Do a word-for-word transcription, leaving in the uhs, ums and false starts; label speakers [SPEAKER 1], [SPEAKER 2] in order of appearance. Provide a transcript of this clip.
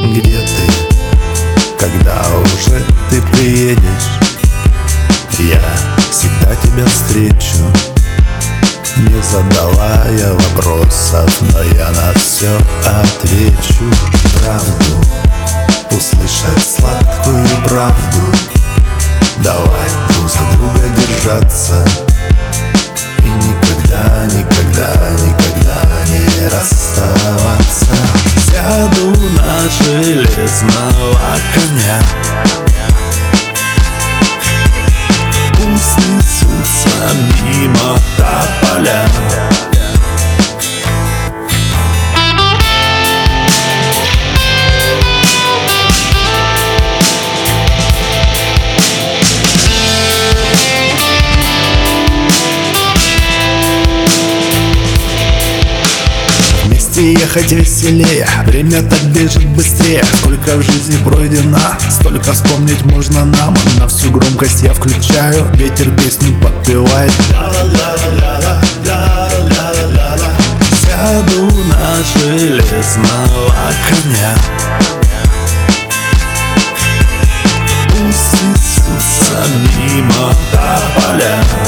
[SPEAKER 1] Где ты? Когда уже ты приедешь? Я всегда тебя встречу. Не задавая вопросов, но я на все отвечу. Правду, услышать сладкую правду. Давай друг за друга держаться и никогда, никогда, никогда не расставаться. Сяду на железного коня, пусть несутся мимо тополя. Ехать веселее, время так бежит быстрее. Сколько в жизни пройдено, столько вспомнить можно нам. На всю громкость я включаю, ветер песню подпевает. Сяду на железного коня, пусть несутся мимо тополя.